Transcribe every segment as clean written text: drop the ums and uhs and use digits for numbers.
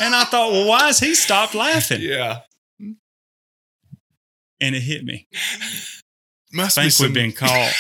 And I thought, well, why has he stopped laughing? Yeah. And it hit me. Must I be think we've been caught.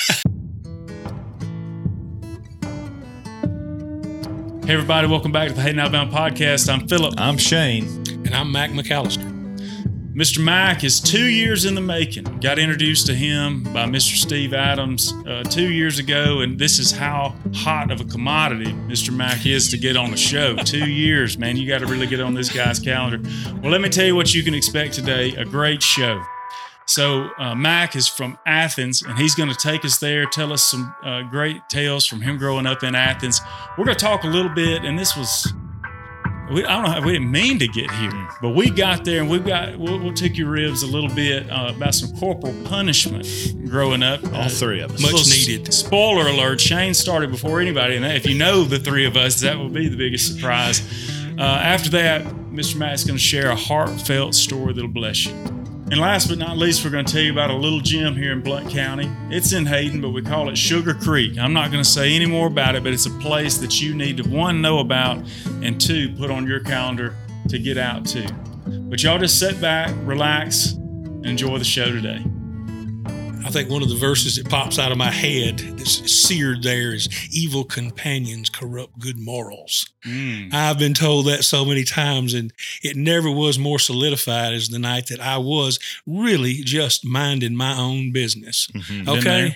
Hey, everybody. Welcome back to the Hayden Outbound Podcast. I'm Philip. I'm Shane. And I'm Mac McAllister. Mr. Mac is 2 years in the making. Got introduced to him by Mr. Steve Adams 2 years ago, and this is how hot of a commodity Mr. Mac is to get on the show. 2 years, man. You got to really get on this guy's calendar. Well, let me tell you what you can expect today. A great show. So Mac is from Athens, and he's going to take us there, tell us some great tales from him growing up in Athens. We're going to talk a little bit, and this was... I don't know. We didn't mean to get here, but we got there, and we'll take your ribs a little bit about some corporal punishment growing up. All three of us. Much needed. Spoiler alert: Shane started before anybody, and if you know the three of us, that will be the biggest surprise. After that, Mr. Matt's going to share a heartfelt story that'll bless you. And last but not least, we're going to tell you about a little gym here in Blount County. It's in Hayden, but we call it Sugar Creek. I'm not going to say any more about it, but it's a place that you need to, one, know about, and two, put on your calendar to get out to. But y'all just sit back, relax, and enjoy the show today. I think one of the verses that pops out of my head that's seared there is evil companions corrupt good morals. I've been told that so many times, and it never was more solidified as the night that I was really just minding my own business. Mm-hmm. Okay?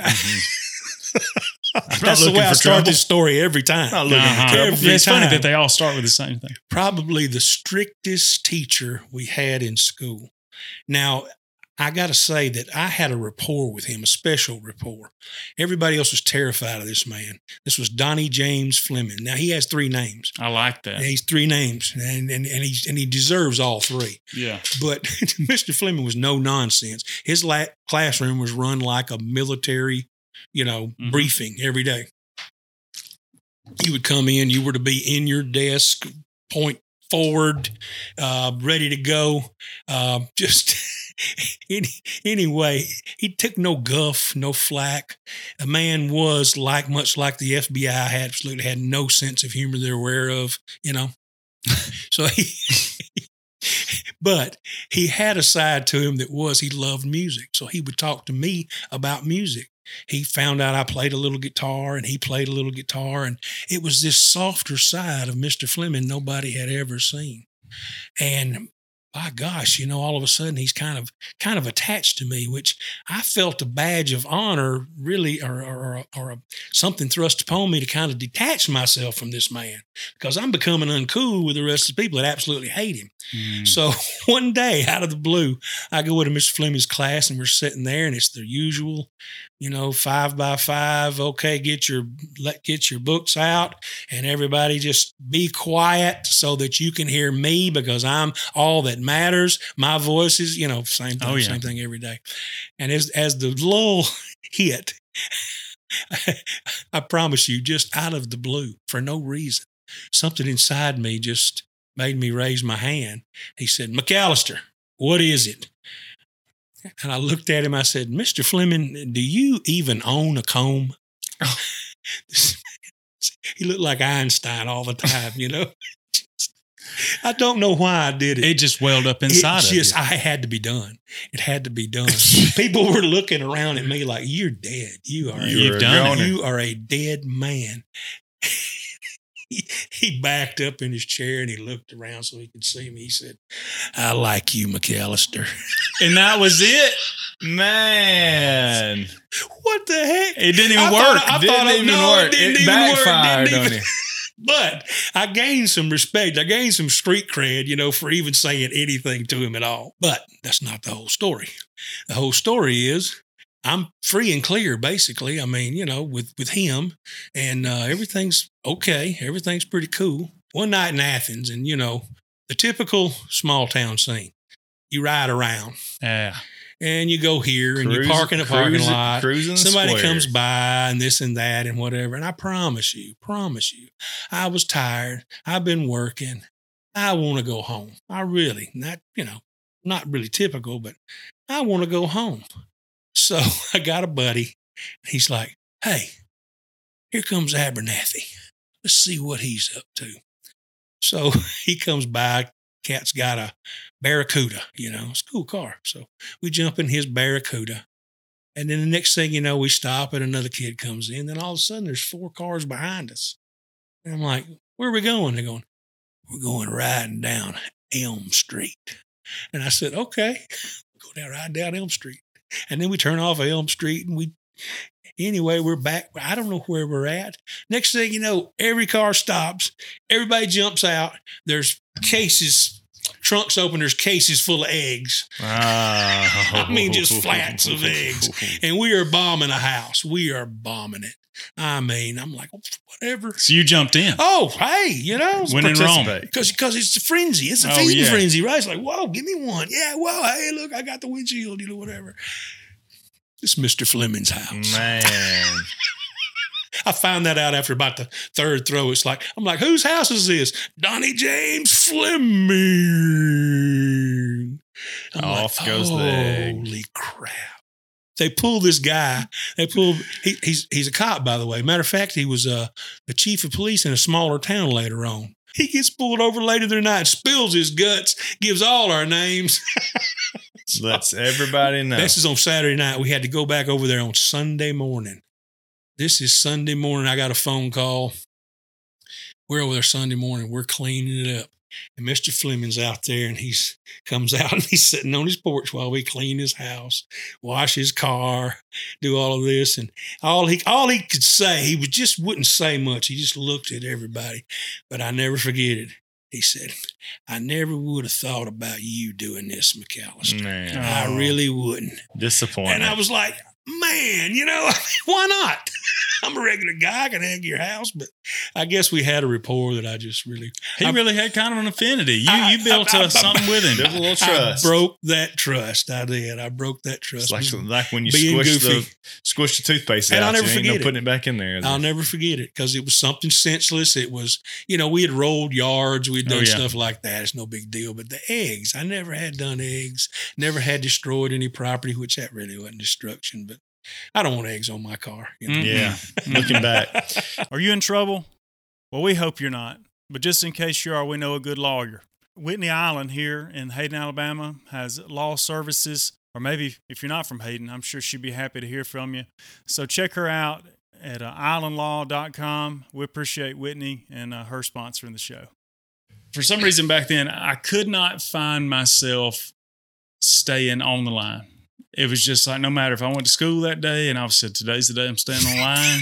That's the way I start this story every time. It's funny that they all start with the same thing. Probably the strictest teacher we had in school. Now, I got to say that I had a rapport with him, a special rapport. Everybody else was terrified of this man. This was Donnie James Fleming. Now, he has three names. I like that. He's three names, and he deserves all three. Yeah. But Mr. Fleming was no nonsense. His classroom was run like a military, briefing every day. You would come in, you were to be in your desk, point forward, ready to go. Anyway, he took no guff, no flack. The man was much like the FBI absolutely had no sense of humor they're aware of, So but he had a side to him that was he loved music. So he would talk to me about music. He found out I played a little guitar, and he played a little guitar, and it was this softer side of Mr. Fleming nobody had ever seen. And by gosh, all of a sudden he's kind of attached to me, which I felt a badge of honor, really, or something thrust upon me to kind of detach myself from this man, because I'm becoming uncool with the rest of the people that absolutely hate him. So one day, out of the blue, I go into Mr. Fleming's class, and we're sitting there, and it's the usual, 5 by 5. Okay, get your books out, and everybody just be quiet so that you can hear me, because I'm all that matters. My voice is, same thing, Same thing every day. And as the lull hit, I promise you, just out of the blue, for no reason, something inside me just made me raise my hand. He said, "McAllister, what is it?" And I looked at him. I said, "Mr. Fleming, do you even own a comb?" Oh. He looked like Einstein all the time, I don't know why I did it. It just welled up inside of you. I had to be done. It had to be done. People were looking around at me like, "You're dead. You are a dead man." He backed up in his chair, and he looked around so he could see me. He said, "I like you, McAllister." And that was it. Man. What the heck? It didn't even work. It backfired on you. But I gained some respect. I gained some street cred, for even saying anything to him at all. But that's not the whole story. The whole story is I'm free and clear, basically. I mean, with him, and everything's okay. Everything's pretty cool. One night in Athens, and, the typical small town scene. You ride around. Yeah. And you go here, and you park in a parking lot. Somebody comes by, and this and that and whatever. And I promise you, I was tired. I've been working. I want to go home. I really, not really typical, but I want to go home. So I got a buddy. He's like, "Hey, here comes Abernathy. Let's see what he's up to." So he comes by. Cat's got a Barracuda, it's a cool car. So we jump in his Barracuda. And then the next thing you know, we stop and another kid comes in. Then all of a sudden, there's 4 cars behind us. And I'm like, where are we going? They're going, we're going riding down Elm Street. And I said, okay, go ride down Elm Street. And then we turn off Elm Street and anyway, we're back. I don't know where we're at. Next thing you know, every car stops. Everybody jumps out. There's trunks open, there's cases full of eggs. I mean, just flats of eggs. And we are bombing a house. We are bombing it. I mean, I'm like, whatever. So you jumped in. Oh, hey, when in Rome. Because it's a frenzy. It's a feeding frenzy, right? It's like, whoa, give me one. Yeah, whoa, hey, look, I got the windshield, whatever. It's Mr. Fleming's house. Man. I found that out after about the 3rd throw. I'm like, whose house is this? Donnie James Fleming. Off goes the egg. Holy crap. They pull this guy. He's a cop, by the way. Matter of fact, he was the chief of police in a smaller town later on. He gets pulled over later that night, spills his guts, gives all our names. Lets everybody know. This is on Saturday night. We had to go back over there on Sunday morning. This is Sunday morning. I got a phone call. We're over there Sunday morning. We're cleaning it up. And Mr. Fleming's out there, and he comes out, and he's sitting on his porch while we clean his house, wash his car, do all of this. And all he could say, he just wouldn't say much. He just looked at everybody. But I never forget it. He said, I never would have thought about you doing this, McAllister. Man. I really wouldn't. Disappointing. And I was like, man, why not? I'm a regular guy. I can egg your house, but I guess we had a rapport that I just really... He really had kind of an affinity. You built something with him. There's a little trust. I broke that trust. I did. I broke that trust. It's like when you squish the toothpaste and out. I'll never forget it. Putting it back in there. I'll never forget it because it was something senseless. It was, we had rolled yards. We'd done stuff like that. It's no big deal. But the eggs, I never had done eggs. Never had destroyed any property, which that really wasn't destruction. But I don't want eggs on my car. Yeah. Looking back. Are you in trouble? Well, we hope you're not. But just in case you are, we know a good lawyer. Whitney Island here in Hayden, Alabama has law services. Or maybe if you're not from Hayden, I'm sure she'd be happy to hear from you. So check her out at islandlaw.com. We appreciate Whitney and her sponsoring the show. For some reason back then, I could not find myself staying on the line. It was just like, no matter if I went to school that day and I said, today's the day I'm staying on the line.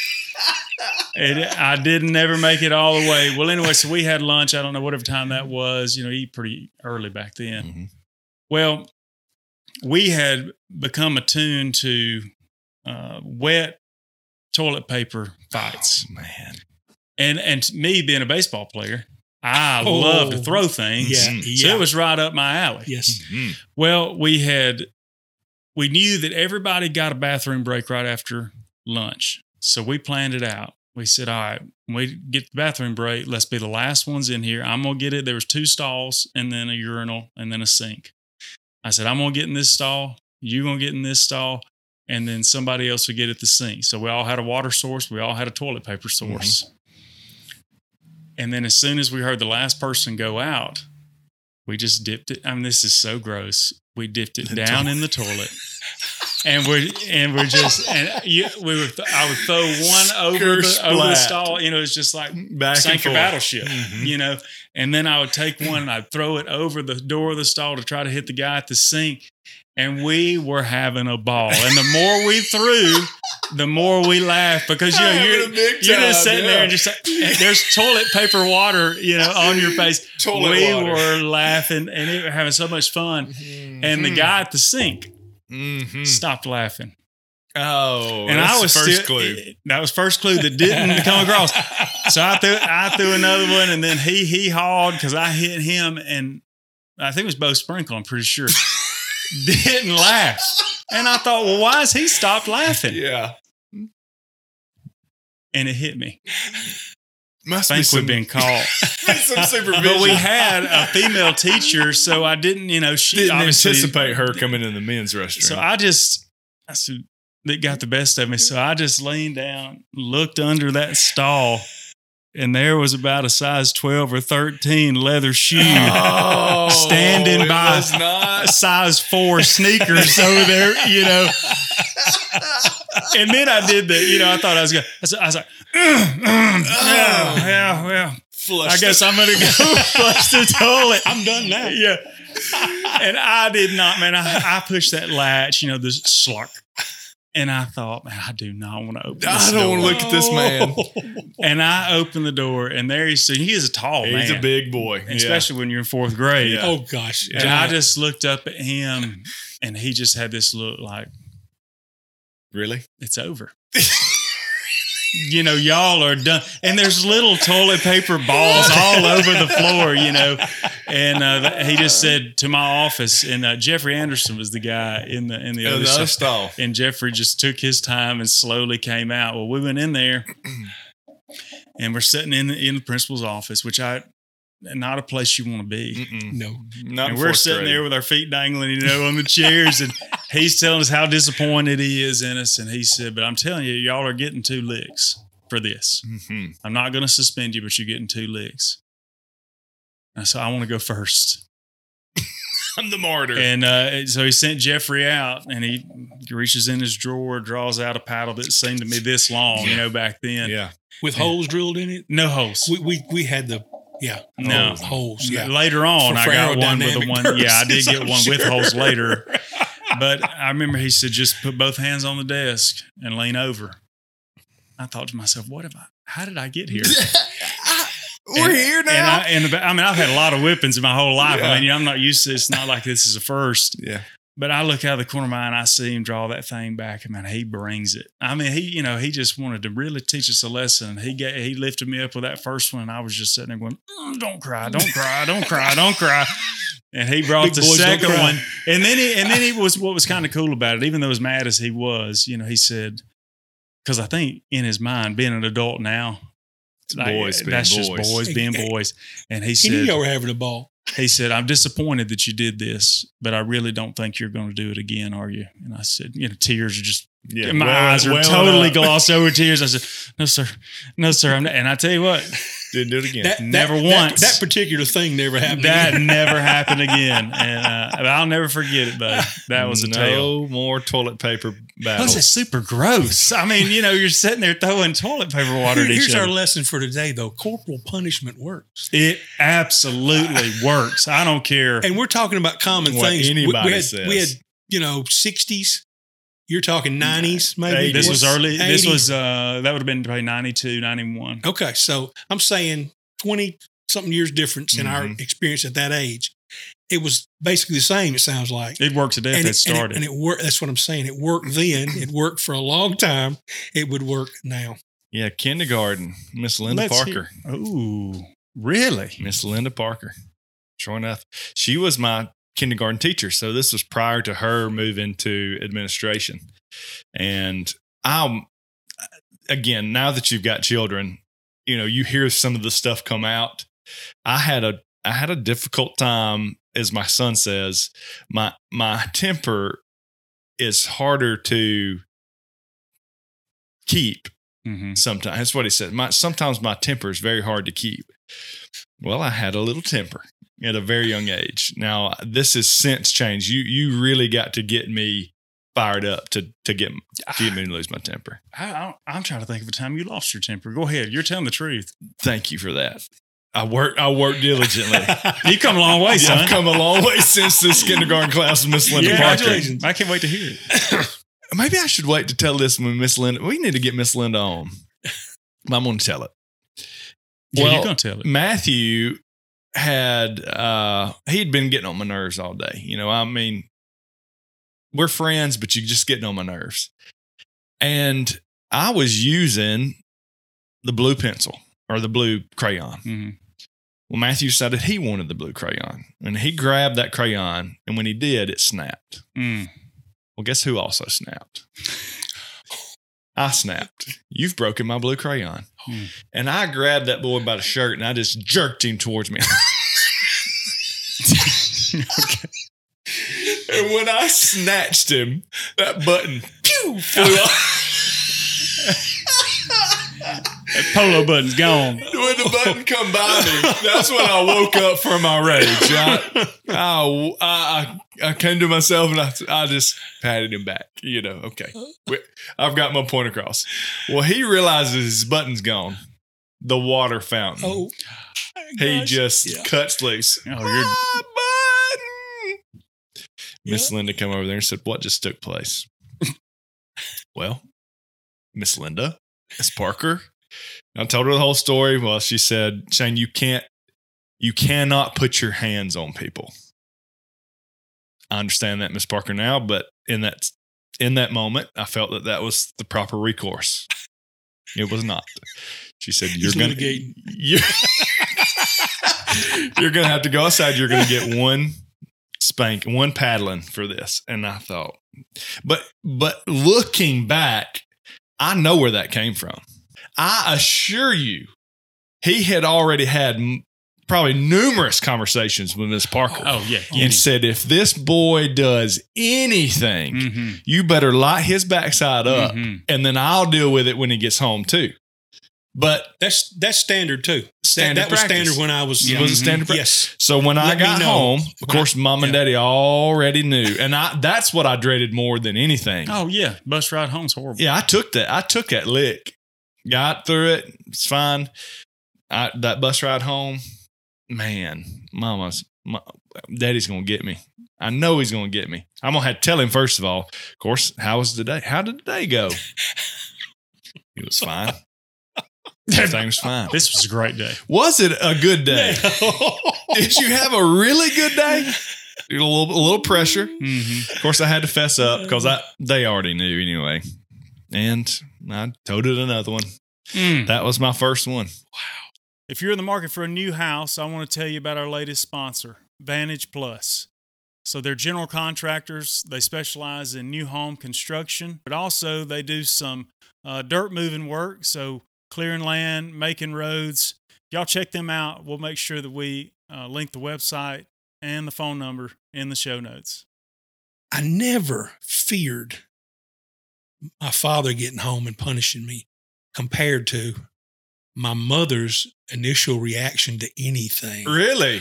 I didn't ever make it all the way. Well, anyway, so we had lunch. I don't know, whatever time that was, eat pretty early back then. Mm-hmm. Well, we had become attuned to wet toilet paper fights. Oh, man. And me being a baseball player, I love to throw things. Yeah. So it was right up my alley. Yes. Mm-hmm. Well, we knew that everybody got a bathroom break right after lunch. So we planned it out. We said, all right, when we get the bathroom break, let's be the last ones in here. I'm going to get it. There was 2 stalls and then a urinal and then a sink. I said, I'm going to get in this stall. You're going to get in this stall. And then somebody else would get at the sink. So we all had a water source. We all had a toilet paper source. Mm-hmm. And then as soon as we heard the last person go out, we just dipped it. I mean, this is so gross. We dipped it down in the toilet. I would throw one over the stall. It's just like sank a battleship, mm-hmm. And then I would take one and I'd throw it over the door of the stall to try to hit the guy at the sink. And we were having a ball. And the more we threw, the more we laughed because you're just sitting there and just there's toilet paper water, on your face. We were laughing and we were having so much fun. Mm-hmm. And the guy at the sink stopped laughing. Oh, and I was first clue. That was first clue that didn't come across. So I threw another one, and then he hauled because I hit him, and I think it was Bo Sprinkle. I'm pretty sure didn't laugh, and I thought, well, why has he stopped laughing? Yeah, and it hit me. Must I think we've been caught. Some supervision. But we had a female teacher, so I didn't, she didn't anticipate her coming in the men's restroom. So I said, it got the best of me. So I just leaned down, looked under that stall, and there was about a size 12 or 13 leather shoe Oh, standing it by was not. size 4 sneakers over there, And then I did I thought I was going to, I was like, yeah, well, Flushed I guess I'm going to go flush the toilet. I'm done now. Yeah. And I did not, man. I pushed that latch, the slurk. And I thought, man, I do not want to open this I don't want to door. look at this man. And I opened the door, and there he is a tall man. He's a big boy. Especially when you're in 4th grade. Yeah. Oh gosh. And I just looked up at him, and he just had this look like, Really? it's over. Y'all are done. And there's little toilet paper balls all over the floor, And he just said to my office, and Jeffrey Anderson was the guy in the other side. stall. And Jeffrey just took his time and slowly came out. Well, we went in there, and we're sitting in the principal's office, which not a place you want to be. Mm-mm. No. Not And in we're 4th sitting grade. there with our feet dangling, on the chairs, and he's telling us how disappointed he is in us. And he said, "But I'm telling you, y'all are getting 2 licks for this. Mhm. I'm not going to suspend you, but you're getting 2 licks." And so I want to go first. I'm the martyr. And so he sent Jeffrey out, and he reaches in his drawer, draws out a paddle that seemed to me this long, back then. yeah. With holes drilled in it. No holes. We had the No. holes. Yeah. Later on, For I got one with aerodynamic one. Yeah, I did purposes, get I'm one with sure. holes later. But I remember he said, just put both hands on the desk and lean over. I thought to myself, how did I get here? We're here now. I've had a lot of whippings in my whole life. Yeah. I'm not used to it. It's not like this is a first. Yeah. But I look out of the corner of my eye and I see him draw that thing back. And man, he brings it. I mean, he just wanted to really teach us a lesson. He lifted me up with that first one. And I was just sitting there going, don't cry, don't cry, don't cry, don't cry. And he brought Big the boys don't second cry. one. And then he was, what was kind of cool about it, even though as mad as he was, he said, because I think in his mind, being an adult now, boys being that's just boys. boys being boys. And he He knew said, y'all were having a ball. he said, I'm disappointed that you did this, but I really don't think you're going to do it again, are you? And I said, tears are just, Yeah. my eyes are totally glossed over tears. I said, no, sir. I'm not. And I tell you what, Didn't do it again. Never once. That particular thing never happened. that never happened again. And I'll never forget it, buddy. That was a tale. No more toilet paper That battles. was super gross. I mean, you're sitting there throwing toilet paper water at each Here's our other. lesson for today, though. Corporal punishment works. It absolutely works. I don't care. And we're talking about common What things. anybody we had, says. 60s. You're talking 90s, maybe. This was early. This 80s. was that would have been probably 92, 91. Okay, so I'm saying 20-something years difference in our experience at that age. It was basically the same, it sounds like. It worked to death. It started. And it worked. That's what I'm saying. It worked then. It worked for a long time. It would work now. Yeah, kindergarten. Miss Linda Let's Parker. Ooh, really? Miss Linda Parker. Sure enough. She was my kindergarten teacher. So this was prior to her moving to administration. And again, now that you've got children, you hear some of the stuff come out. I had a difficult time, as my son says. My temper is harder to keep Mm-hmm. sometimes. That's what he said. Sometimes my temper is very hard to keep. Well, I had a little temper at a very young age. Now, this has since changed. You really got to get me fired up to get me to lose my temper. I'm trying to think of a time you lost your temper. Go ahead. You're telling the truth. Thank you for that. I worked diligently. You come a long way, son. I've come a long way since this kindergarten class with Miss Linda Parker. Congratulations. I can't wait to hear it. Maybe I should wait to tell this when Miss Linda. We need to get Miss Linda on. I'm going to tell it. Yeah, Well, you're going to tell it. Matthew had he'd been getting on my nerves all day. We're friends, but you're just getting on my nerves. And I was using the blue pencil or the blue crayon. Mm-hmm. Well, Matthew decided he wanted the blue crayon, and he grabbed that crayon, and when he did, it snapped. Mm. Well, guess who also snapped? I snapped. You've broken my blue crayon. And I grabbed that boy by the shirt and I just jerked him towards me. Okay. And when I snatched him, that button flew off. That polo button's gone. When the button come by me, that's when I woke up from my rage. I came to myself and I just patted him back. Okay, I've got my point across. Well, he realizes his button's gone. The water fountain. Oh, he just cuts loose. Oh, Button! Miss Linda came over there and said, "What just took place?" Well, Miss Linda, Miss Parker. I told her the whole story. Well, she said, "Shane, you cannot put your hands on people." I understand that, Miss Parker, now, but in that moment, I felt that was the proper recourse. It was not. She said, "You're going to have to go outside. You're going to get one spank, one paddling for this." And I thought, but looking back, I know where that came from. I assure you, he had already had probably numerous conversations with Miss Parker. Oh, yeah. And said, if this boy does anything, you better light his backside up, and then I'll deal with it when he gets home too. But that's standard too. Standard that was practice. standard when I was young. Was it standard Yes. So when I got home, of course, Mom and Daddy already knew. And that's what I dreaded more than anything. Oh, yeah. Bus ride home's horrible. Yeah, I took that lick. Got through it. It's fine. That bus ride home, man, Daddy's going to get me. I know he's going to get me. I'm going to have to tell him, first of all, of course, how was the day? How did the day go? It was fine. Everything was fine. This was a great day. Was it a good day? Did you have a really good day? A little pressure. Of course, I had to fess up because they already knew anyway. And I toted another one. That was my first one. Wow. If you're in the market for a new house, I want to tell you about our latest sponsor, Vantage Plus. So they're general contractors. They specialize in new home construction, but also they do some dirt moving work. So clearing land, making roads. Y'all check them out. We'll make sure that we link the website and the phone number in the show notes. I never feared my father getting home and punishing me compared to my mother's initial reaction to anything. Really?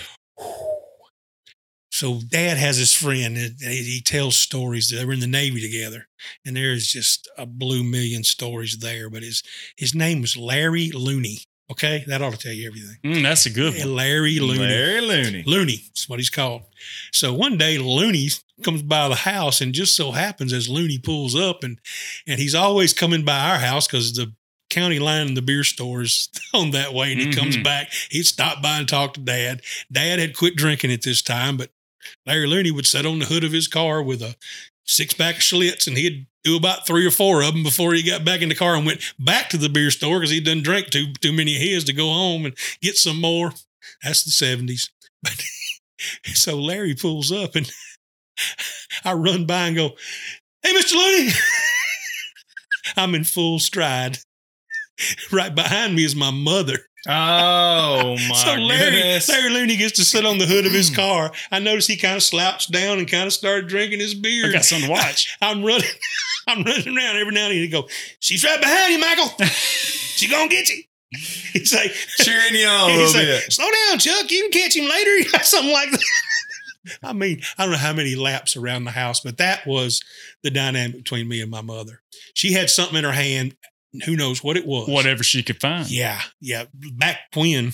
So Dad has his friend, and he tells stories. They were in the Navy together, and there's just a blue million stories there. But his name was Larry Looney. Okay, that ought to tell you everything. That's a good one. Larry Looney. Larry Looney. Looney is what he's called. So one day Looney comes by the house, and just so happens as Looney pulls up, and he's always coming by our house because the county line and the beer store is on that way, and he comes back. He'd stop by and talk to Dad. Dad had quit drinking at this time, but Larry Looney would sit on the hood of his car with a 6-pack of Schlitz, and he'd do about 3 or 4 of them before he got back in the car and went back to the beer store because he done drank too many of his to go home and get some more. That's the 70s. But so Larry pulls up, and I run by and go, "Hey, Mr. Looney." I'm in full stride. Right behind me is my mother. Oh, my So goodness. Larry Looney gets to sit on the hood of his car. I noticed he kind of slouched down and kind of started drinking his beer. I got something to watch. I'm running around every now and then. He go, "She's right behind you, Michael. She gonna get you." He's like cheering you on a little bit. "Slow down, Chuck. You can catch him later." Something like that. I mean, I don't know how many laps around the house, but that was the dynamic between me and my mother. She had something in her hand. Who knows what it was? Whatever she could find. Yeah. Back when,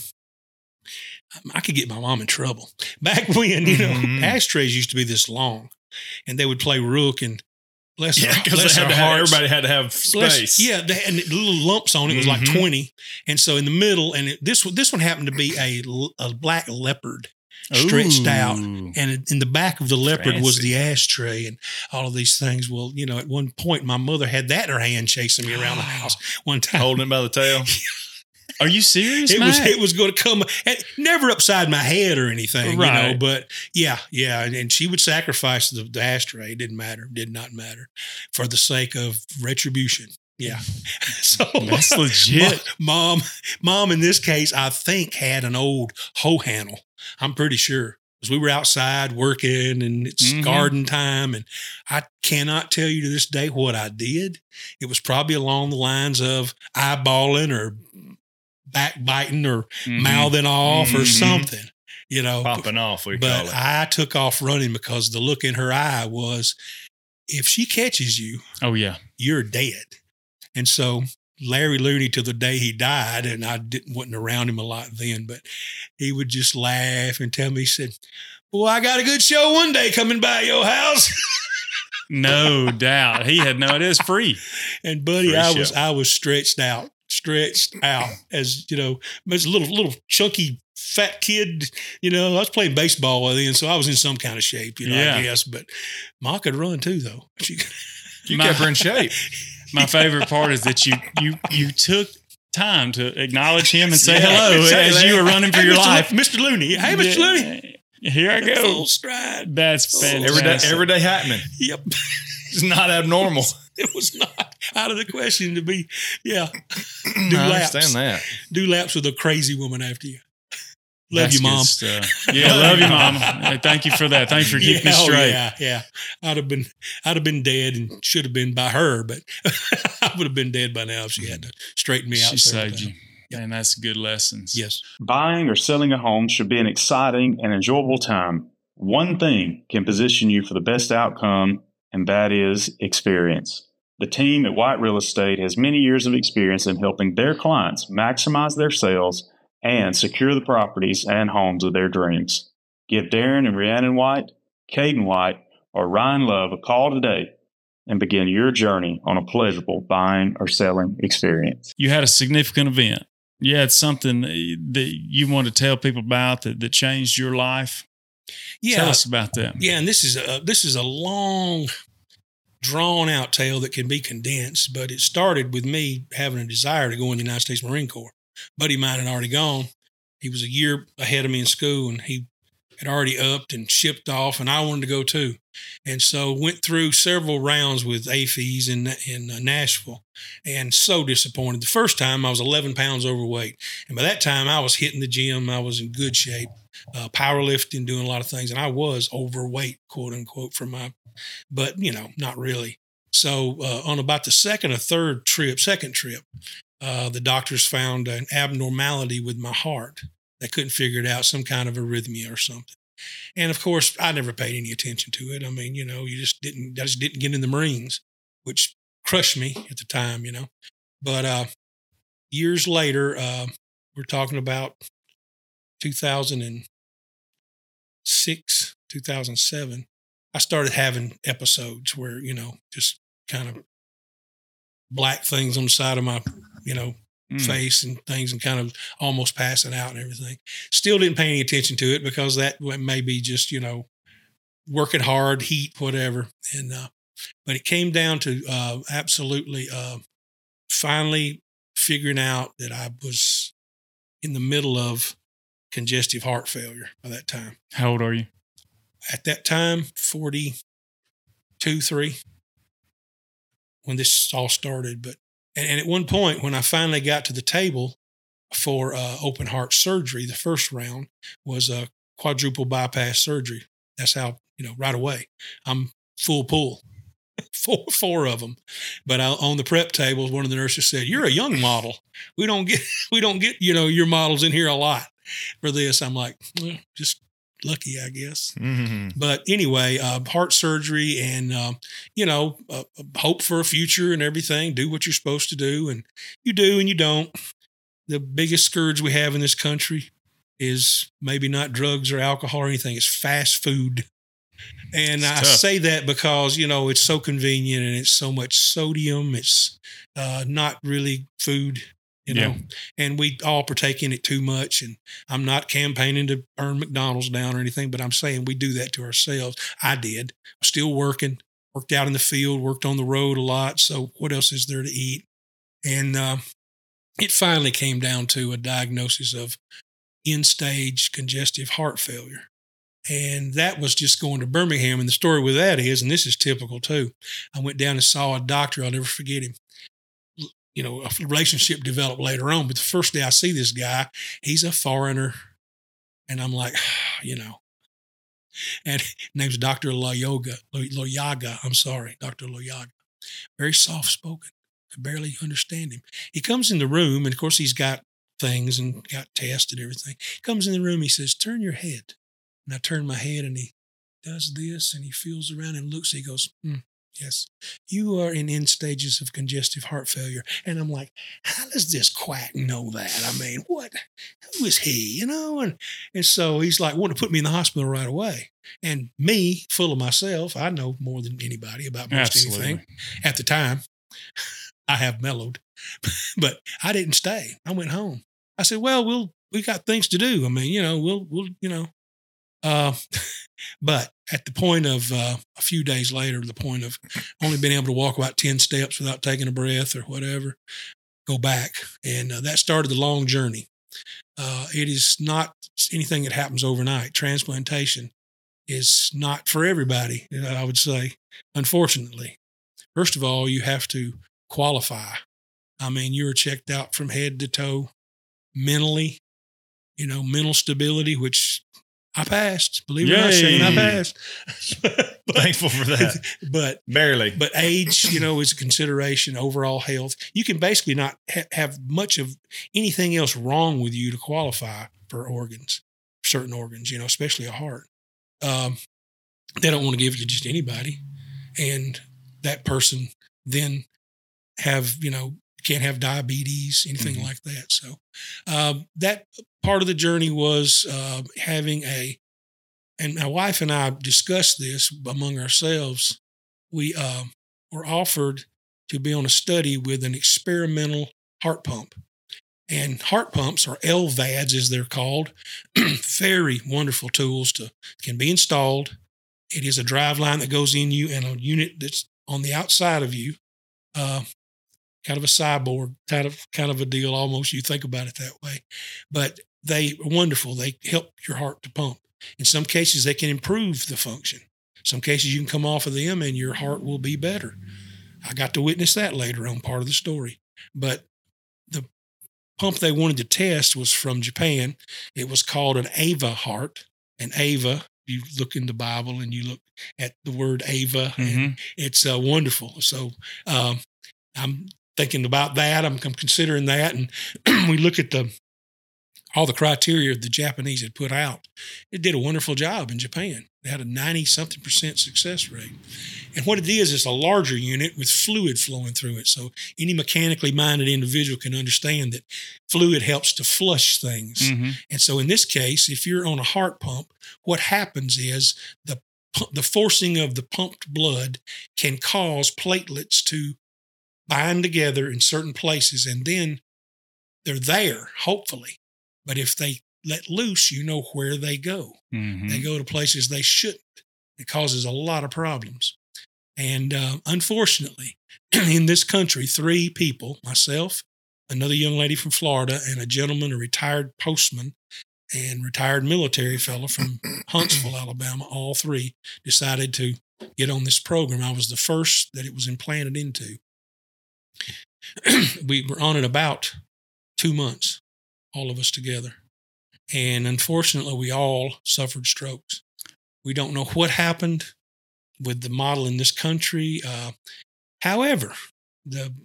I could get my mom in trouble. Back when, ashtrays used to be this long, and they would play rook, and bless their hearts. Everybody had to have space. And the little lumps on it was like 20, and so in the middle, and this one happened to be a black leopard. Stretched out, and in the back of the leopard was the ashtray and all of these things. Well, at one point, my mother had that in her hand chasing me around the house one time. Holding it by the tail. Are you serious, It was going to come, never upside my head or anything, right. but yeah. And she would sacrifice the ashtray. It did not matter for the sake of retribution. Yeah. So that's legit. Mom in this case, I think had an old hoe handle. I'm pretty sure, because we were outside working and it's garden time. And I cannot tell you to this day what I did. It was probably along the lines of eyeballing or backbiting or mouthing off or something, Popping off, we but call it. I took off running because the look in her eye was, if she catches you, Oh, yeah. you're dead. And so Larry Looney, till the day he died, and I wasn't around him a lot then, but he would just laugh and tell me, he said, "Boy, I got a good show one day coming by your house." No doubt. He had no idea. It's free. And buddy, Free show. I was stretched out as, as a little chunky fat kid. I was playing baseball then, so I was in some kind of shape, Yeah. I guess. But Ma could run too, though. You kept her in shape. My favorite part is that you took time to acknowledge him and say Yeah. hello Say as that. you were running for Hey, your Mr. life. Mr. Looney. Hey, Mr. Looney. Here I go. Full stride. That's fantastic. Every day happening. Yep. It's not abnormal. It was not out of the question to be, do I laps. understand that. Do laps with a crazy woman after you. Love That's you, Mom. good stuff. Yeah, love you, Mom. Thank you for that. Thanks for keeping me straight. Yeah. I'd have been dead and should have been by her, but I would have been dead by now if she had to straighten me out. She several saved you. times. And that's good lessons. Yes. Buying or selling a home should be an exciting and enjoyable time. One thing can position you for the best outcome, and that is experience. The team at White Real Estate has many years of experience in helping their clients maximize their sales and secure the properties and homes of their dreams. Give Darren and Rhiannon White, Caden White, or Ryan Love a call today and begin your journey on a pleasurable buying or selling experience. You had a significant event. You had something that you want to tell people about that changed your life. Yeah. Tell us about that. Yeah, and this is a long, drawn out tale that can be condensed, but it started with me having a desire to go in the United States Marine Corps. A buddy of mine had already gone. He was a year ahead of me in school, and he had already upped and shipped off, and I wanted to go too. And so went through several rounds with AFES in Nashville, and so disappointed. The first time I was 11 pounds overweight, and by that time I was hitting the gym. I was in good shape, powerlifting, doing a lot of things, and I was overweight, quote unquote, but not really. So on about the second trip, the doctors found an abnormality with my heart. They couldn't figure it out, some kind of arrhythmia or something. And of course, I never paid any attention to it. I mean, I just didn't get in the Marines, which crushed me at the time, But years later, we're talking about 2006, 2007, I started having episodes where, just kind of black things on the side of my, face and things, and kind of almost passing out and everything. Still didn't pay any attention to it because that may be just, working hard, heat, whatever. And, but it came down to absolutely finally figuring out that I was in the middle of congestive heart failure by that time. How old are you? At that time, 42, 3, when this all started. But and at one point, when I finally got to the table for open heart surgery, the first round was a quadruple bypass surgery. That's how, right away, I'm full pull. Four of them. But on the prep tables, one of the nurses said, "You're a young model. We don't get your models in here a lot for this." I'm like, well, just lucky, I guess. Mm-hmm. But anyway, heart surgery and, hope for a future and everything. Do what you're supposed to do. And you do and you don't. The biggest scourge we have in this country is maybe not drugs or alcohol or anything. It's fast food. And I say that because, it's so convenient and it's so much sodium. It's not really food. And we all partake in it too much. And I'm not campaigning to burn McDonald's down or anything, but I'm saying we do that to ourselves. I did. I'm still worked out in the field, worked on the road a lot. So what else is there to eat? And it finally came down to a diagnosis of end-stage congestive heart failure. And that was just going to Birmingham. And the story with that is, and this is typical too, I went down and saw a doctor. I'll never forget him. A relationship developed later on. But the first day I see this guy, he's a foreigner. And I'm like, And his name's Dr. Loyaga. I'm sorry, Dr. Loyaga. Very soft-spoken. Could barely understand him. He comes in the room, and of course he's got things and got tested and everything. Comes in the room, he says, turn your head. And I turn my head and he does this and he feels around and looks, he goes, yes, you are in end stages of congestive heart failure. And I'm like, how does this quack know that? I mean, who is he, And so he's like, wanting to put me in the hospital right away. And me, full of myself, I know more than anybody about most anything. At the time, I have mellowed, but I didn't stay. I went home. I said, well, we got things to do. I mean, we'll. But at the point of a few days later, the point of only being able to walk about 10 steps without taking a breath or whatever, go back. And that started the long journey. It is not anything that happens overnight. Transplantation is not for everybody, I would say, unfortunately. First of all, you have to qualify. I mean, you're checked out from head to toe mentally, mental stability, which I passed. Believe it or not, Shane, I passed. Thankful for that. But barely. But age, is a consideration. Overall health. You can basically not have much of anything else wrong with you to qualify for organs, certain organs. Especially a heart. They don't want to give it to just anybody, and that person then can't have diabetes, anything like that. So that part of the journey was having and my wife and I discussed this among ourselves. We were offered to be on a study with an experimental heart pump. And heart pumps, or LVADs as they're called, very wonderful tools can be installed. It is a drive line that goes in you and a unit that's on the outside of you. Kind of a cyborg, kind of a deal almost. You think about it that way. But they are wonderful. They help your heart to pump. In some cases, they can improve the function. Some cases, you can come off of them and your heart will be better. I got to witness that later on, part of the story. But the pump they wanted to test was from Japan. It was called an AVA heart. And AVA, you look in the Bible and you look at the word AVA, and it's wonderful. So I'm thinking about that. I'm considering that. And we look at all the criteria the Japanese had put out. It did a wonderful job in Japan. They had a 90-something% success rate. And what it is, it's a larger unit with fluid flowing through it. So any mechanically minded individual can understand that fluid helps to flush things. And so in this case, if you're on a heart pump, what happens is the forcing of the pumped blood can cause platelets to bind together in certain places, and then they're there, hopefully. But if they let loose, where they go. They go to places they shouldn't. It causes a lot of problems. And unfortunately, in this country, 3 people, myself, another young lady from Florida, and a gentleman, a retired postman, and retired military fellow from Huntsville, Alabama, all 3 decided to get on this program. I was the first that it was implanted into. We were on it about 2 months, all of us together. And unfortunately, we all suffered strokes. We don't know what happened with the model in this country. However, the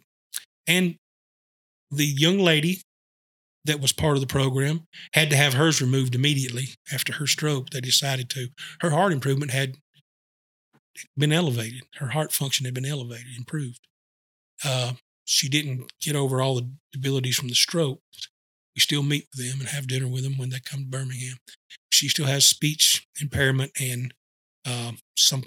young lady that was part of the program had to have hers removed immediately after her stroke. They decided to. Her heart improvement had been elevated. Her heart function had been elevated, improved. She didn't get over all the debilities from the stroke. We still meet with them and have dinner with them when they come to Birmingham. She still has speech impairment and some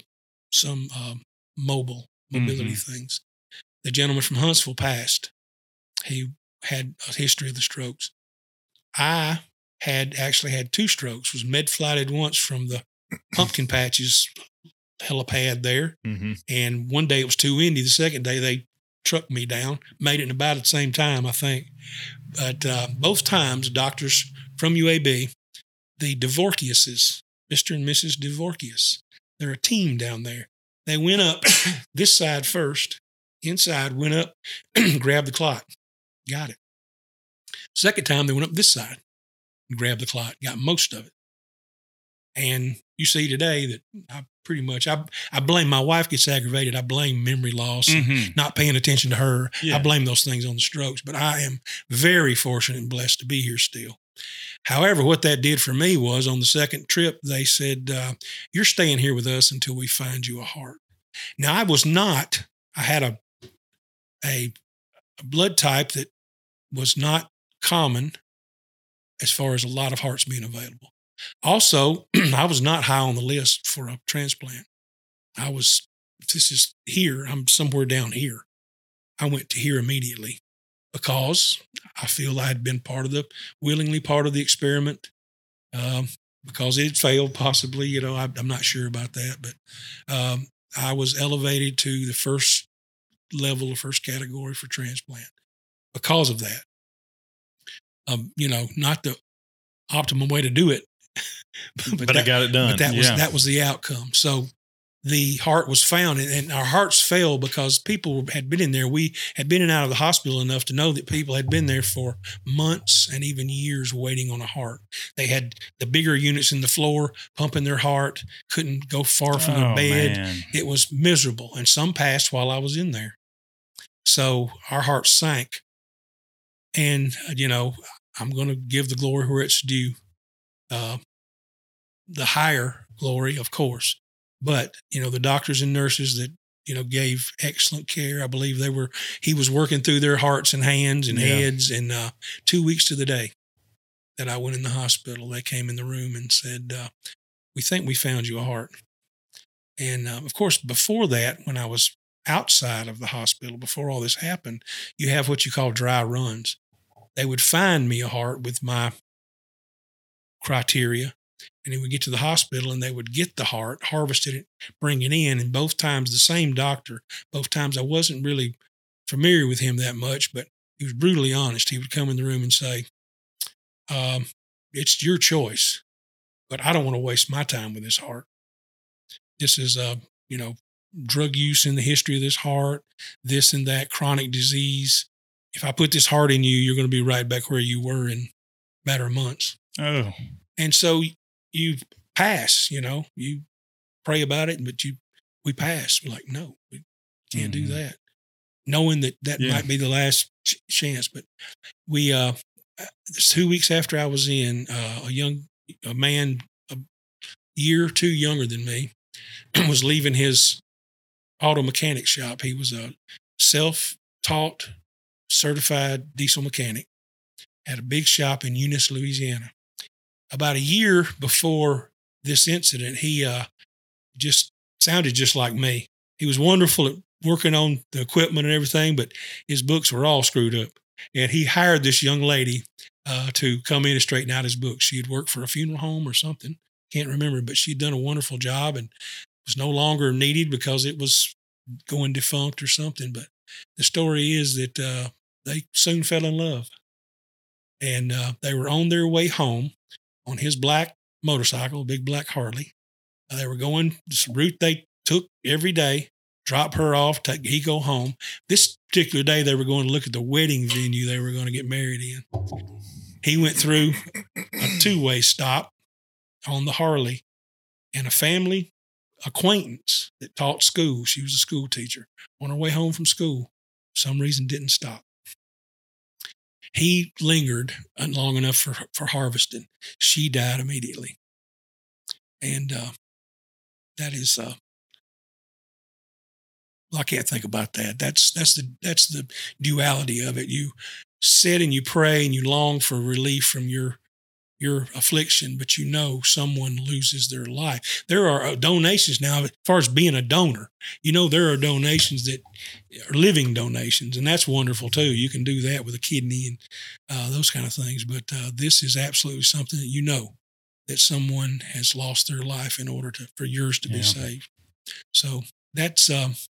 mobility things. The gentleman from Huntsville passed. He had a history of the strokes. I had actually had 2 strokes, was med-flighted once from the pumpkin patches helipad there. And one day it was too windy. The second day they trucked me down, made it in about the same time, I think. But both times, doctors from UAB, the Dvorkiuses, Mr. and Mrs. Dvorkius, they're a team down there. They went up this side first, inside, went up, grabbed the clot, got it. Second time, they went up this side and grabbed the clot, got most of it. And you see today that I pretty much, I blame, my wife gets aggravated. I blame memory loss, and not paying attention to her. Yeah. I blame those things on the strokes, but I am very fortunate and blessed to be here still. However, what that did for me was on the second trip, they said, you're staying here with us until we find you a heart. Now, I had a blood type that was not common as far as a lot of hearts being available. Also, I was not high on the list for a transplant. This is here, I'm somewhere down here. I went to here immediately because I feel I had been willingly part of the experiment, because it failed possibly, I'm not sure about that, but I was elevated to the first level, the first category for transplant because of that. Not the optimum way to do it, but I got it done. But that was the outcome. So the heart was found, and our hearts failed because people had been in there. We had been in and out of the hospital enough to know that people had been there for months and even years waiting on a heart. They had the bigger units in the floor pumping their heart, couldn't go far from the bed. Man. It was miserable, and some passed while I was in there. So our hearts sank. And, I'm going to give the glory where it's due. The higher glory, of course. But, the doctors and nurses that, gave excellent care. I believe he was working through their hearts and hands and heads. And 2 weeks to the day that I went in the hospital, they came in the room and said, we think we found you a heart. And, of course, before that, when I was outside of the hospital, before all this happened, you have what you call dry runs. They would find me a heart with my criteria, and they would get to the hospital and they would get the heart, harvested it, bring it in. And both times the same doctor, both times I wasn't really familiar with him that much, but he was brutally honest. He would come in the room and say, it's your choice, but I don't want to waste my time with this heart. This is, drug use in the history of this heart, this and that, chronic disease. If I put this heart in you, you're going to be right back where you were in a matter of months. Oh. And so you pass, you pray about it, but we pass. We're like, no, we can't do that. Knowing that might be the last chance. But we, 2 weeks after I was in, a man, a year or two younger than me, was leaving his auto mechanic shop. He was a self-taught, certified diesel mechanic, had a big shop in Eunice, Louisiana. About a year before this incident, he just sounded just like me. He was wonderful at working on the equipment and everything, but his books were all screwed up. And he hired this young lady to come in and straighten out his books. She had worked for a funeral home or something, can't remember, but she'd done a wonderful job and was no longer needed because it was going defunct or something. But the story is that they soon fell in love. And they were on their way home on his black motorcycle, big black Harley. They were going this route they took every day, drop her off, he go home. This particular day, they were going to look at the wedding venue they were going to get married in. He went through a two-way stop on the Harley, and a family acquaintance that taught school, she was a school teacher, on her way home from school, for some reason didn't stop. He lingered long enough for harvesting. She died immediately. And that is, I can't think about that. That's the duality of it. You sit and you pray and you long for relief from your affliction, but someone loses their life. There are donations now, as far as being a donor, there are donations that are living donations, and that's wonderful too. You can do that with a kidney and those kind of things. But this is absolutely something that that someone has lost their life in order for yours to be saved. So that's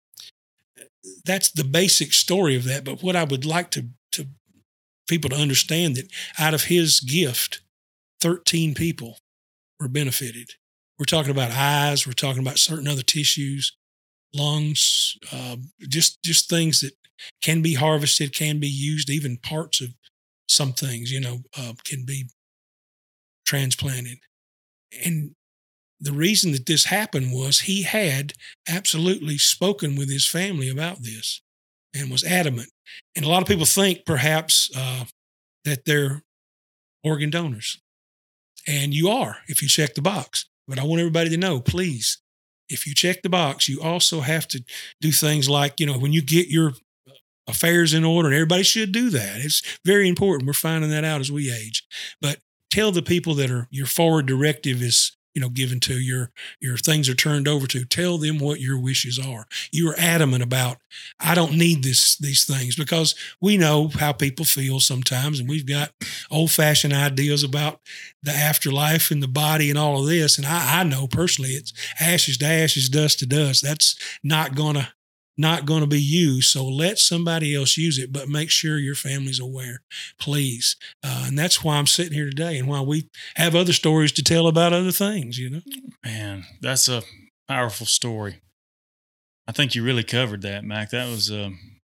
the basic story of that. But what I would like to people to understand, that out of his gift, 13 people were benefited. We're talking about eyes. We're talking about certain other tissues, lungs, just things that can be harvested, can be used. Even parts of some things, can be transplanted. And the reason that this happened was he had absolutely spoken with his family about this and was adamant. And a lot of people think perhaps that they're organ donors. And you are, if you check the box. But I want everybody to know, please, if you check the box, you also have to do things like, when you get your affairs in order, and everybody should do that. It's very important. We're finding that out as we age. But tell the people that are your forward directive is, given to, your things are turned over to, tell them what your wishes are. You are adamant about, I don't need these things, because we know how people feel sometimes, and we've got old-fashioned ideas about the afterlife and the body and all of this. And I know personally it's ashes to ashes, dust to dust. That's not going to be used. So let somebody else use it, but make sure your family's aware, please. And that's why I'm sitting here today, and why we have other stories to tell about other things, Man, that's a powerful story. I think you really covered that, Mac. That was, it's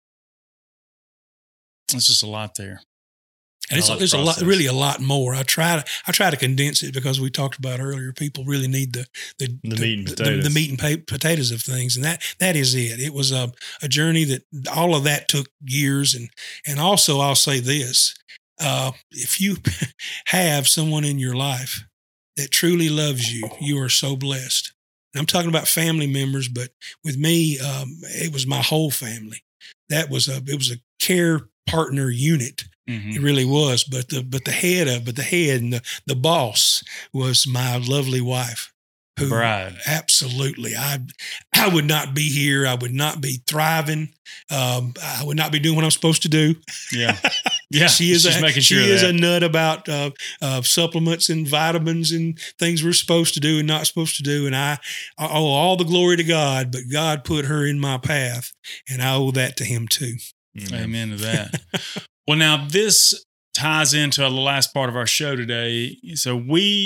just a lot there. And it's a lot, really a lot more. I try to condense it, because we talked about earlier, people really need the meat and potatoes. The meat and potatoes of things. And that is it. It was a journey that all of that took years. And also I'll say this, if you have someone in your life that truly loves you, you are so blessed. And I'm talking about family members, but with me, it was my whole family. It was a care partner unit. Mm-hmm. It really was, but the head and the boss was my lovely wife, who Bride. Absolutely, I would not be here. I would not be thriving. I would not be doing what I'm supposed to do. Yeah, yeah. She's making sure she is a nut about supplements and vitamins and things we're supposed to do and not supposed to do. And I owe all the glory to God, but God put her in my path, and I owe that to Him too. Amen to that. Well, now this ties into the last part of our show today. So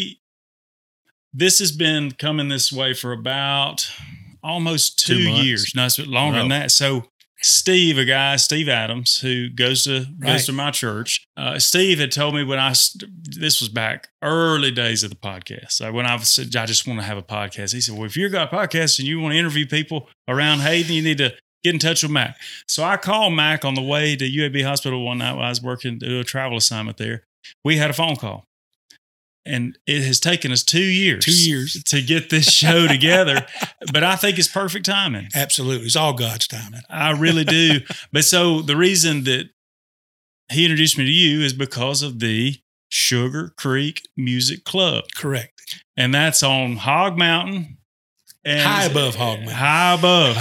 this has been coming this way for about almost 2 years. No, it's longer than that. So Steve Adams, who goes to my church, Steve had told me this was back early days of the podcast. So when I said, I just want to have a podcast, he said, well, if you've got a podcast and you want to interview people around Hayden, you need to get in touch with Mac. So I called Mac on the way to UAB Hospital one night while I was working to do a travel assignment there. We had a phone call. And it has taken us 2 years. 2 years. To get this show together. But I think it's perfect timing. Absolutely. It's all God's timing. I really do. But so the reason that he introduced me to you is because of the Sugar Creek Music Club. Correct. And that's on Hog Mountain. And high above Hog Mountain. High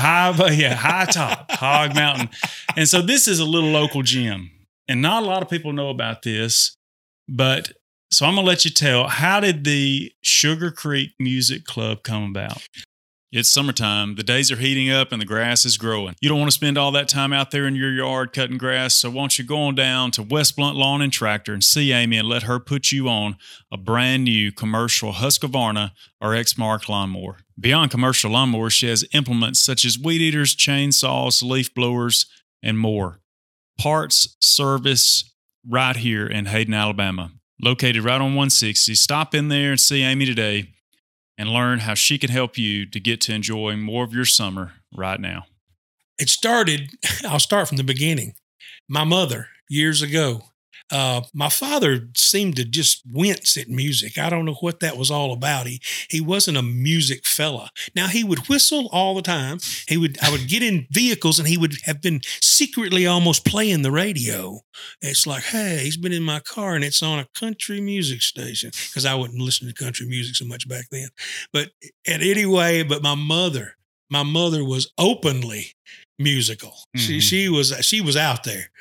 top, Hog Mountain. And so this is a little local gym. And not a lot of people know about this, but so I'm going to let you tell, how did the Sugar Creek Music Club come about? It's summertime. The days are heating up and the grass is growing. You don't want to spend all that time out there in your yard cutting grass, so why don't you go on down to West Blunt Lawn and Tractor and see Amy and let her put you on a brand new commercial Husqvarna or Exmark lawnmower. Beyond commercial lawnmowers, she has implements such as weed eaters, chainsaws, leaf blowers, and more. Parts, service, right here in Hayden, Alabama. Located right on 160. Stop in there and see Amy today and learn how she can help you to get to enjoy more of your summer right now. It started, I'll start from the beginning. My mother, years ago, my father seemed to just wince at music. I don't know what that was all about. He wasn't a music fella. Now, he would whistle all the time. I would get in vehicles and he would have been secretly almost playing the radio. It's like, hey, he's been in my car and it's on a country music station, because I wouldn't listen to country music so much back then. But anyway, my mother was openly musical. Mm-hmm. She was out there.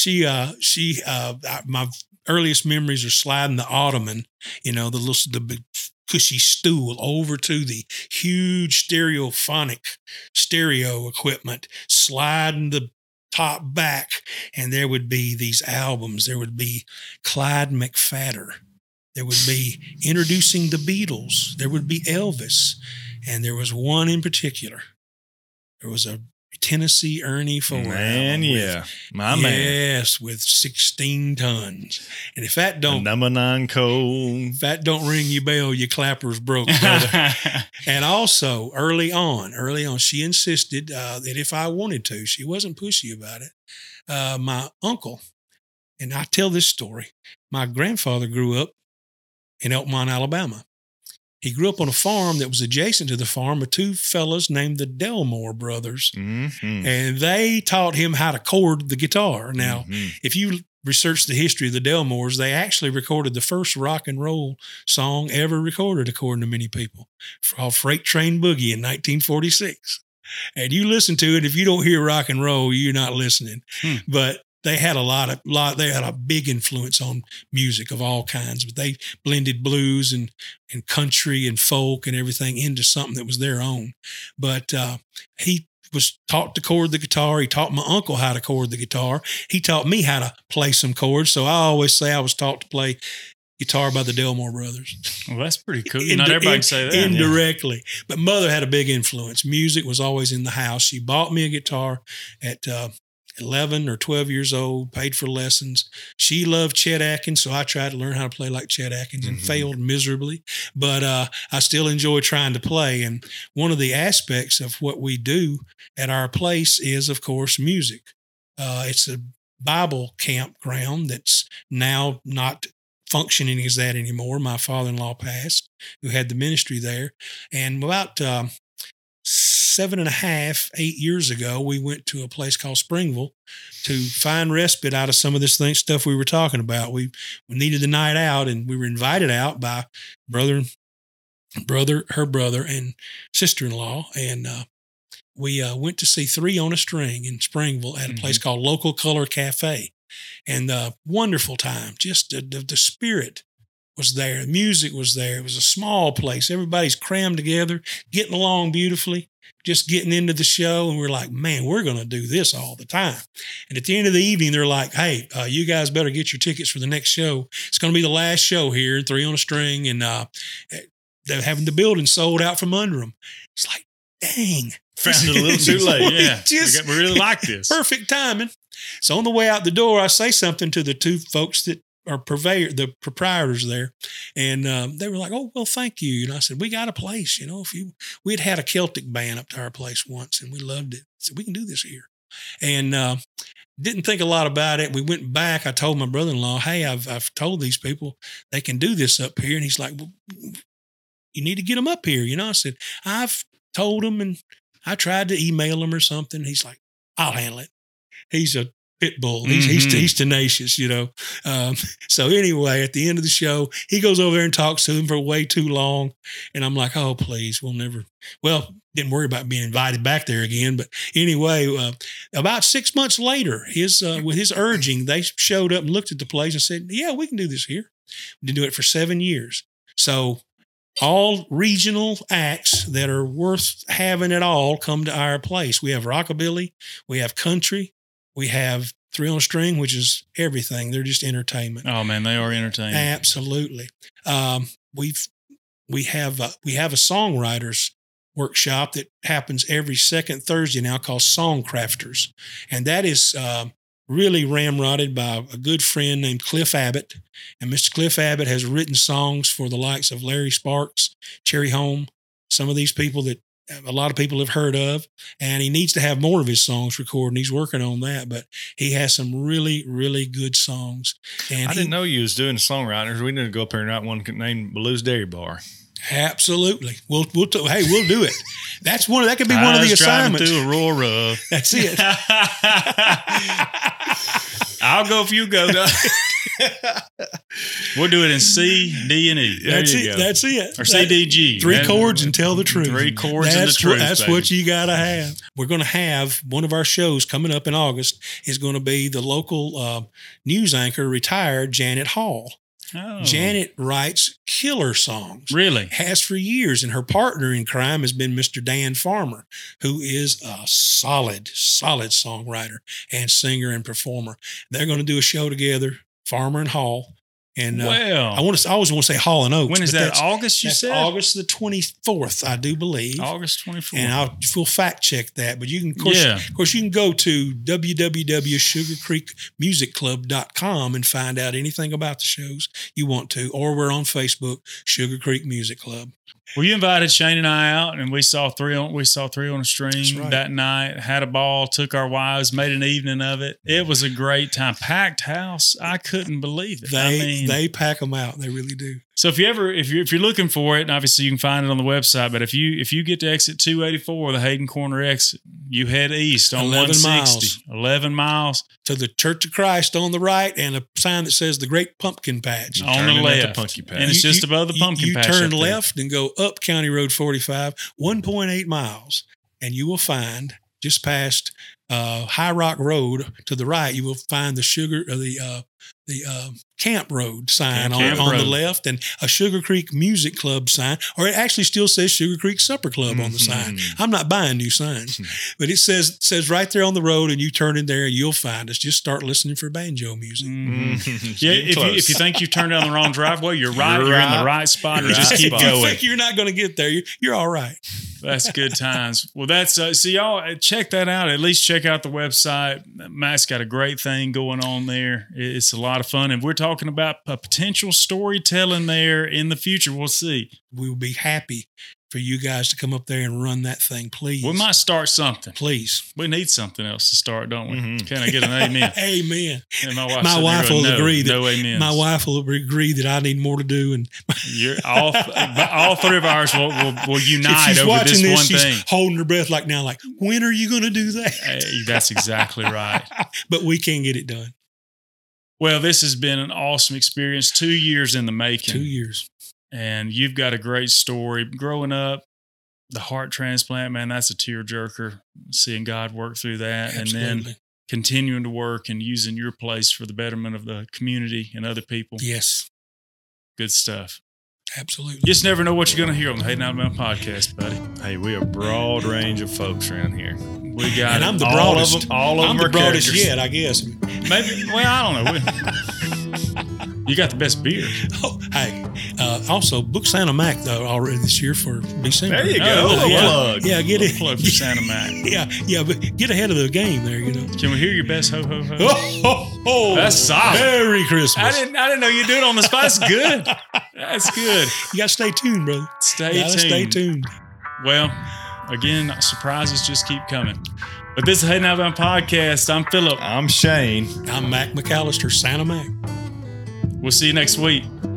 My earliest memories are sliding the ottoman, the big cushy stool over to the huge stereophonic stereo equipment, sliding the top back, and there would be these albums. There would be Clyde McPhatter. There would be introducing the Beatles. There would be Elvis. And there was one in particular. There was a Tennessee Ernie Ford. Man, yeah. My man. Yes, with 16 tons. And if that don't Number 9 cold. if that don't ring your bell, your clapper's broke, brother. And also, early on, she insisted that if I wanted to, she wasn't pushy about it. My uncle, and I tell this story, my grandfather grew up in Elkmont, Alabama. He grew up on a farm that was adjacent to the farm of two fellas named the Delmore brothers. Mm-hmm. And they taught him how to chord the guitar. Now, if you research the history of the Delmores, they actually recorded the first rock and roll song ever recorded, according to many people, called Freight Train Boogie in 1946. And you listen to it, if you don't hear rock and roll, you're not listening. But they had they had a big influence on music of all kinds, but they blended blues and country and folk and everything into something that was their own. But he was taught to chord the guitar. He taught my uncle how to chord the guitar. He taught me how to play some chords. So I always say I was taught to play guitar by the Delmore brothers. Well, that's pretty cool. Not everybody can say that. Indirectly. Yeah. But mother had a big influence. Music was always in the house. She bought me a guitar at 11 or 12 years old, paid for lessons. She loved Chet Atkins, so I tried to learn how to play like Chet Atkins and failed miserably. But I still enjoy trying to play. And one of the aspects of what we do at our place is, of course, music. It's a Bible campground that's now not functioning as that anymore. My father-in-law passed, who had the ministry there. And about 7.5, 8 years ago, we went to a place called Springville to find respite out of some of this stuff we were talking about. We needed the night out, and we were invited out by her brother, and sister-in-law. And we went to see Three on a String in Springville at a place called Local Color Cafe. And wonderful time. Just the spirit was there. The music was there. It was a small place. Everybody's crammed together, getting along beautifully, just getting into the show. And we're like, man, we're going to do this all the time. And at the end of the evening, they're like, hey, you guys better get your tickets for the next show. It's going to be the last show here, Three on a String. And they're having the building sold out from under them. It's like, dang. Found it a little too late. Yeah. We really like this. Perfect timing. So on the way out the door, I say something to the two folks that are the proprietors there. And they were like, oh, well, thank you. And I said, we got a place, we'd had a Celtic band up to our place once and we loved it. I said, we can do this here. And didn't think a lot about it. We went back. I told my brother-in-law, hey, I've told these people they can do this up here. And he's like, well, you need to get them up here. I said, I've told them and I tried to email him or something. He's like, I'll handle it. He's a pit bull. He's tenacious, So anyway, at the end of the show, he goes over there and talks to him for way too long. And I'm like, oh, please, didn't worry about being invited back there again. But anyway, about 6 months later, with his urging, they showed up and looked at the place and said, yeah, we can do this here. We did do it for 7 years. So all regional acts that are worth having at all come to our place. We have rockabilly, we have country, we have Three on a String, which is everything. They're just entertainment. Oh man, they are entertaining. Absolutely. We have a songwriters workshop that happens every second Thursday now called Songcrafters, and that is really ramrodded by a good friend named Cliff Abbott. And Mr. Cliff Abbott has written songs for the likes of Larry Sparks, Cherry Home, some of these people that a lot of people have heard of. And he needs to have more of his songs recorded, and he's working on that. But he has some really, really good songs. And I didn't know you was doing songwriters. We need to go up there and write one named Blues Dairy Bar. Absolutely. We'll do it. That could be one of the assignments. Through Aurora. That's it. I'll go if you go. We'll do it in C, D, and E. That's it. Or C, D, G. Three chords and tell the truth. Three chords and the truth. That's what you got to have. We're going to have one of our shows coming up in August is going to be the local news anchor, retired Janet Hall. Oh. Janet writes killer songs. Really? Has for years. And her partner in crime has been Mr. Dan Farmer, who is a solid songwriter and singer and performer. They're going to do a show together, Farmer and Hall, And well, I always want to say Hall and Oaks. when is but that? that's- August, you that's said? August the 24th, I do believe. August 24th. And we'll fact check that. But you can, of course, you can go to www.sugarcreekmusicclub.com and find out anything about the shows you want to. Or we're on Facebook, Sugar Creek Music Club. Well, you invited Shane and I out, and we saw three on a stream That's right. that night. Had a ball, took our wives, made an evening of it. It was a great time. Packed house. I couldn't believe it. They pack them out. They really do. So if you're looking for it, and obviously you can find it on the website. But if you get to exit 284, the Hayden Corner exit, you head east on 160, 11 miles To the Church of Christ on the right, and a sign that says the Great Pumpkin Patch. on the Turning at left, the pumpkin patch. and it's just above the pumpkin you patch. turn up there. left and go up County Road 45, 1.8 miles, and you will find just past High Rock Road to the right. You will find the Camp Road sign Camp on the Road. left, and a Sugar Creek Music Club sign, or it actually still says Sugar Creek Supper Club on the sign. I'm not buying new signs, but it says right there on the road, and you turn in there and you'll find us. Just start listening for banjo music. Yeah, if you think you've turned down the wrong driveway, you're right. You're in the right spot. You You're just right keep spot. You going. think you're not going to get there? You're all right. That's good times. Well, that's so y'all check that out. At least check out the website. Matt's got a great thing going on there. It's a lot of fun, and we're talking about a potential storytelling there in the future. We'll see. We will be happy for you guys to come up there and run that thing, please. We might start something. Please. We need something else to start, don't we? Can I get an amen? Amen. And My said wife there were will agree that no amens. my wife will agree that I need more to do, and You're all three of ours will if unite she's over watching this one she's thing. holding her breath like now, like, when are you going to do that? Hey, that's exactly right. But we can get it done. Well, this has been an awesome experience. 2 years in the making. 2 years. And you've got a great story. Growing up, the heart transplant, man, that's a tearjerker. Seeing God work through that, and Absolutely. then continuing to work and using your place for the betterment of the community and other people. Yes, Good stuff. absolutely. You just never know what you're going to hear on the Hayden Alabama podcast, buddy. Hey, we a broad range of folks around here. We got And it. I'm the All broadest. of them- all of I'm them the are broadest characters. yet, I guess. Maybe. Well, I don't know. You got the best beer. Oh, hey, also book Santa Mac though already this year for December. There you go. Oh, Little yeah. plug. Yeah, get it. Plug for Santa Mac. Yeah, but get ahead of the game there. You know. Can we hear your best ho ho ho? Oh, That's solid. Merry Christmas. I didn't know you do it on the spot. That's good. That's good. You got to stay tuned, brother. Stay tuned. Stay tuned. Well, again, surprises just keep coming. But this is Hayden Alabama Podcast. I'm Philip. I'm Shane. I'm Mac McAllister, Santa Mac. We'll see you next week.